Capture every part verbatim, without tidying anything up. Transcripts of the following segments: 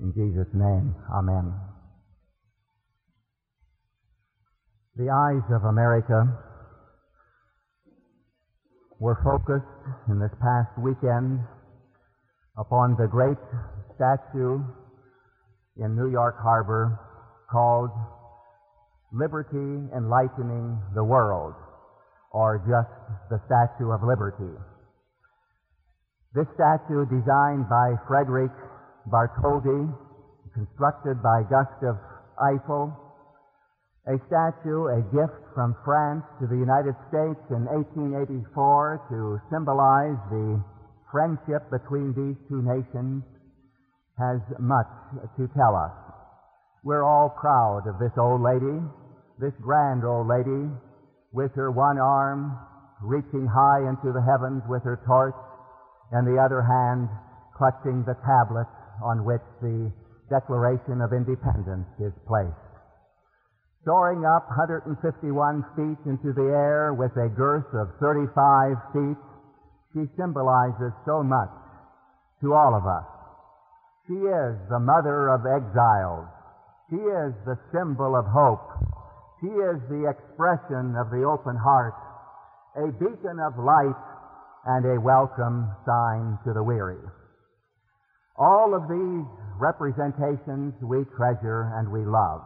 In Jesus' name, amen. The eyes of America were focused in this past weekend upon the great statue in New York Harbor called Liberty Enlightening the World, or just the Statue of Liberty. This statue, designed by Frederick Bartholdi, constructed by Gustave Eiffel, a statue, a gift from France to the United States in eighteen eighty-four to symbolize the friendship between these two nations, has much to tell us. We're all proud of this old lady, this grand old lady, with her one arm reaching high into the heavens with her torch, and the other hand clutching the tablet on which the Declaration of Independence is placed. Soaring up one hundred fifty-one feet into the air with a girth of thirty-five feet, she symbolizes so much to all of us. She is the mother of exiles. She is the symbol of hope. She is the expression of the open heart, a beacon of light and a welcome sign to the weary. All of these representations we treasure and we love.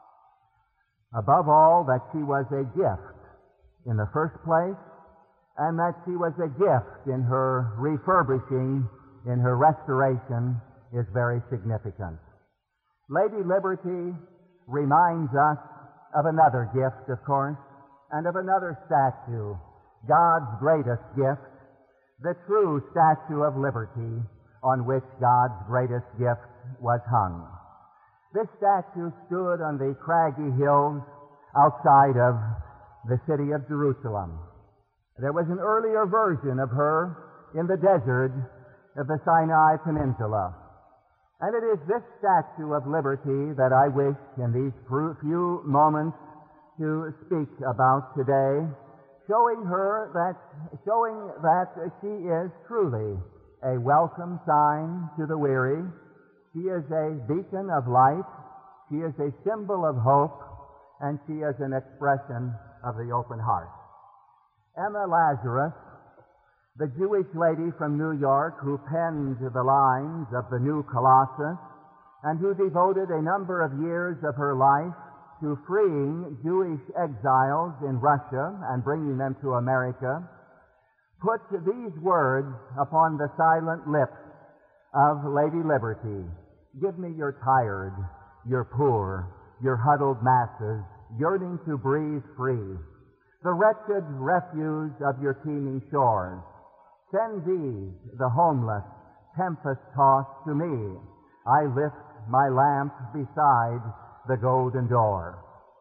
Above all, that she was a gift in the first place, and that she was a gift in her refurbishing, in her restoration, is very significant. Lady Liberty reminds us of another gift, of course, and of another statue, God's greatest gift, the true Statue of Liberty, on which God's greatest gift was hung. This statue stood on the craggy hills outside of the city of Jerusalem. There was an earlier version of her in the desert of the Sinai Peninsula. And it is this Statue of Liberty that I wish in these few moments to speak about today, showing her that, showing that she is truly a welcome sign to the weary. She is a beacon of light. She is a symbol of hope, and she is an expression of the open heart. Emma Lazarus, the Jewish lady from New York who penned the lines of the New Colossus and who devoted a number of years of her life to freeing Jewish exiles in Russia and bringing them to America, put these words upon the silent lips of Lady Liberty. Give me your tired, your poor, your huddled masses, yearning to breathe free, the wretched refuse of your teeming shores. Send these, the homeless, tempest-tossed, to me. I lift my lamp beside the golden door.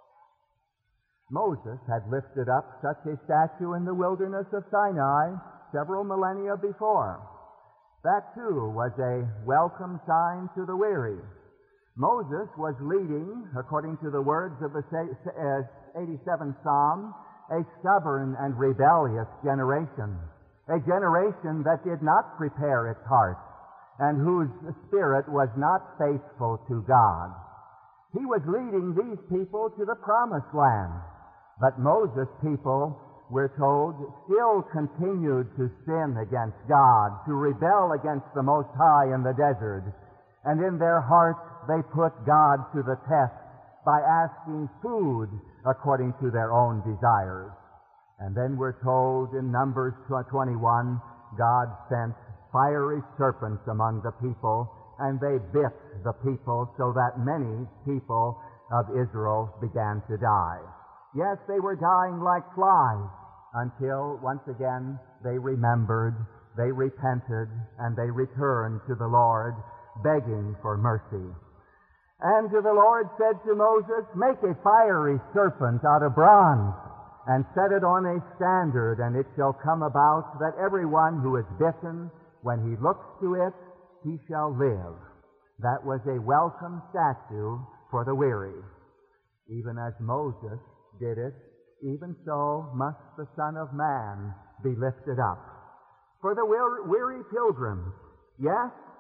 Moses had lifted up such a statue in the wilderness of Sinai several millennia before. That, too, was a welcome sign to the weary. Moses was leading, according to the words of the eighty-seventh Psalm, a stubborn and rebellious generation. A generation that did not prepare its heart and whose spirit was not faithful to God. He was leading these people to the promised land. But Moses' people, we're told, still continued to sin against God, to rebel against the Most High in the desert. And in their hearts they put God to the test by asking food according to their own desires. And then we're told in Numbers twenty-one, God sent fiery serpents among the people, and they bit the people so that many people of Israel began to die. Yes, they were dying like flies until once again they remembered, they repented, and they returned to the Lord, begging for mercy. And the Lord said to Moses, make a fiery serpent out of bronze, and set it on a standard, and it shall come about that everyone who is bitten, when he looks to it, he shall live. That was a welcome statue for the weary. Even as Moses did it, even so must the Son of Man be lifted up. For the weary pilgrims, yes,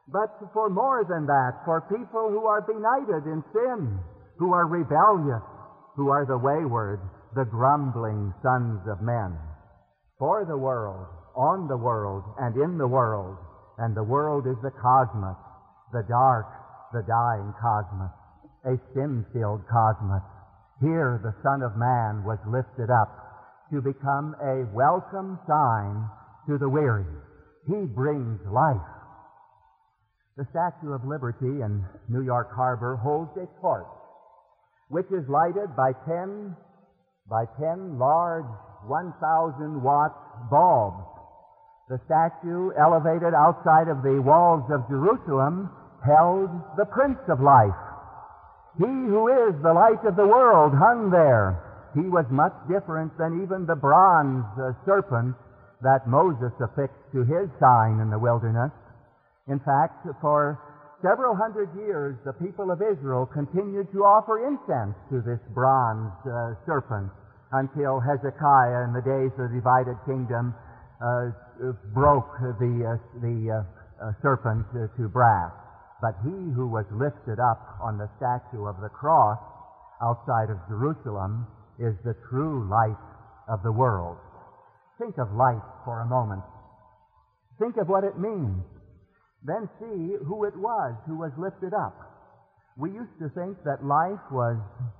but for more than that, for people who are benighted in sin, who are rebellious, who are the wayward, the grumbling sons of men. For the world, on the world, and in the world, and the world is the cosmos, the dark, the dying cosmos, a sin-filled cosmos. Here the Son of Man was lifted up to become a welcome sign to the weary. He brings life. The Statue of Liberty in New York Harbor holds a torch, which is lighted by ten, by ten large one thousand watt bulbs. The statue, elevated outside of the walls of Jerusalem, held the Prince of Life. He who is the light of the world hung there. He was much different than even the bronze uh, serpent that Moses affixed to his sign in the wilderness. In fact, for several hundred years, the people of Israel continued to offer incense to this bronze uh, serpent until Hezekiah, in the days of the divided kingdom, uh, broke the, uh, the uh, uh, serpent uh, to brass. But he who was lifted up on the statue of the cross outside of Jerusalem is the true light of the world. Think of light for a moment. Think of what it means. Then see who it was who was lifted up. We used to think that life was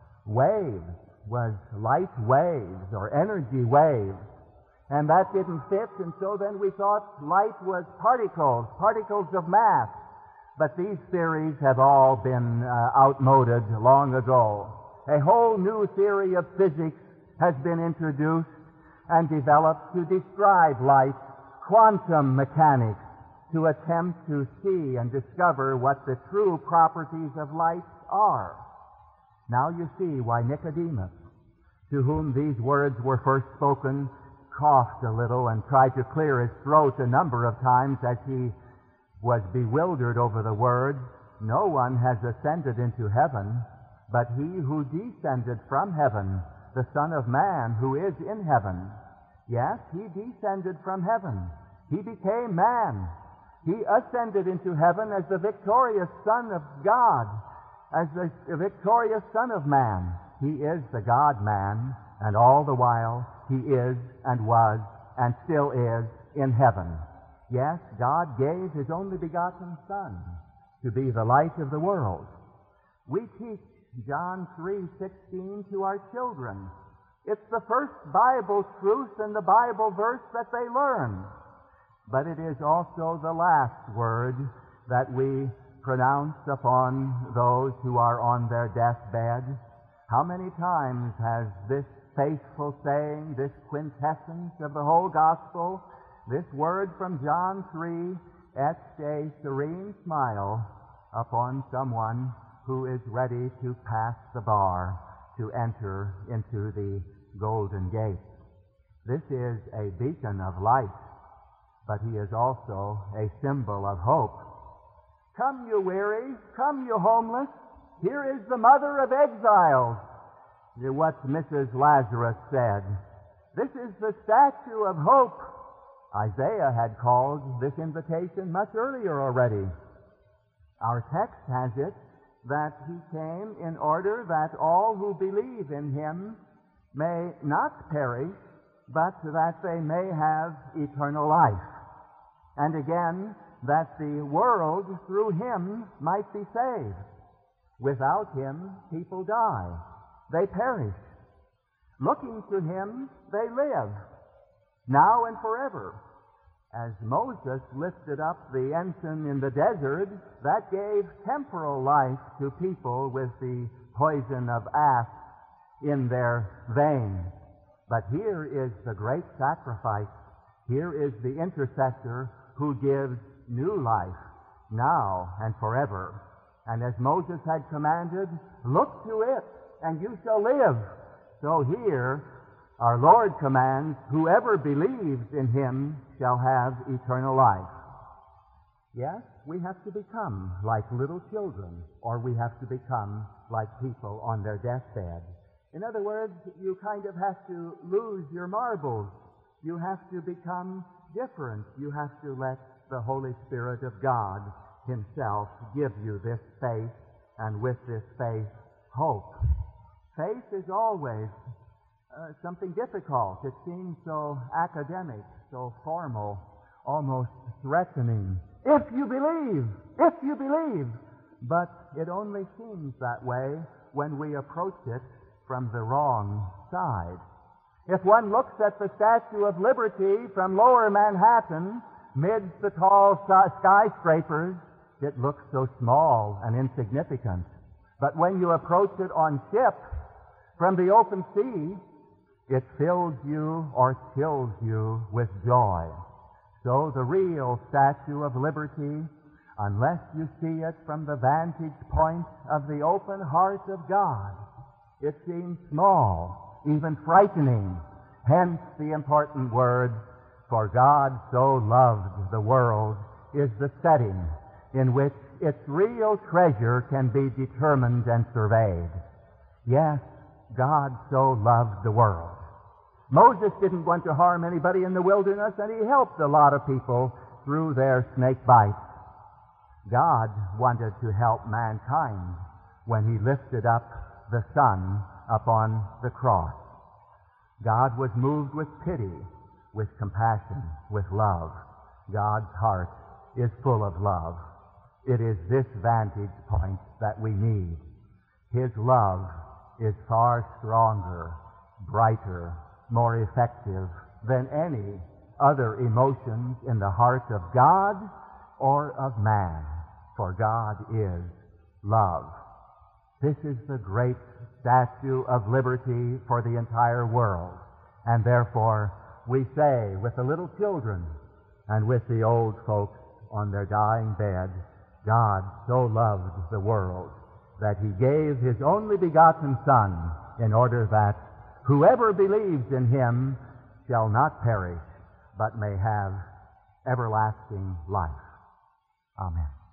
waves, was light waves or energy waves. And that didn't fit, and so then we thought light was particles, particles of mass. But these theories have all been uh, outmoded long ago. A whole new theory of physics has been introduced and developed to describe light, quantum mechanics, to attempt to see and discover what the true properties of light are. Now you see why Nicodemus, to whom these words were first spoken, coughed a little and tried to clear his throat a number of times as he was bewildered over the words, "No one has ascended into heaven, but he who descended from heaven, the Son of Man who is in heaven." Yes, he descended from heaven. He became man. He ascended into heaven as the victorious Son of God, as the victorious Son of Man. He is the God-man, and all the while he is and was and still is in heaven. Yes, God gave his only begotten Son to be the light of the world. We teach John three sixteen to our children. It's the first Bible truth and the Bible verse that they learn. But it is also the last word that we pronounce upon those who are on their deathbed. How many times has this faithful saying, this quintessence of the whole gospel, this word from John three, etched a serene smile upon someone who is ready to pass the bar, to enter into the golden gate. This is a beacon of light, but he is also a symbol of hope. Come, you weary, come, you homeless, here is the mother of exiles. What Missus Lazarus said. This is the statue of hope. Isaiah had called this invitation much earlier already. Our text has it that he came in order that all who believe in him may not perish, but that they may have eternal life. And again, that the world through him might be saved. Without him, people die. They perish. Looking to him, they live, now and forever. As Moses lifted up the ensign in the desert, that gave temporal life to people with the poison of asp in their veins. But here is the great sacrifice. Here is the intercessor who gives new life, now and forever. And as Moses had commanded, look to it, and you shall live. So here, our Lord commands, whoever believes in him shall have eternal life. Yes, we have to become like little children, or we have to become like people on their deathbed. In other words, you kind of have to lose your marbles. You have to become different. You have to let the Holy Spirit of God himself give you this faith, and with this faith, hope. Faith is always uh, something difficult. It seems so academic, so formal, almost threatening. If you believe, if you believe. But it only seems that way when we approach it from the wrong side. If one looks at the Statue of Liberty from lower Manhattan, midst the tall skyscrapers, it looks so small and insignificant. But when you approach it on ship from the open sea, it fills you or chills you with joy. So the real Statue of Liberty, unless you see it from the vantage point of the open heart of God, it seems small, even frightening. Hence the important word, "For God so loved the world," is the setting in which its real treasure can be determined and surveyed. Yes, God so loved the world. Moses didn't want to harm anybody in the wilderness, and he helped a lot of people through their snake bites. God wanted to help mankind when he lifted up the Son upon the cross. God was moved with pity, with compassion, with love. God's heart is full of love. It is this vantage point that we need. His love is far stronger, brighter, more effective than any other emotions in the heart of God or of man, for God is love. This is the great Statue of Liberty for the entire world, and therefore we say with the little children and with the old folks on their dying bed, God so loved the world that he gave his only begotten Son, in order that whoever believes in him shall not perish, but may have everlasting life. Amen.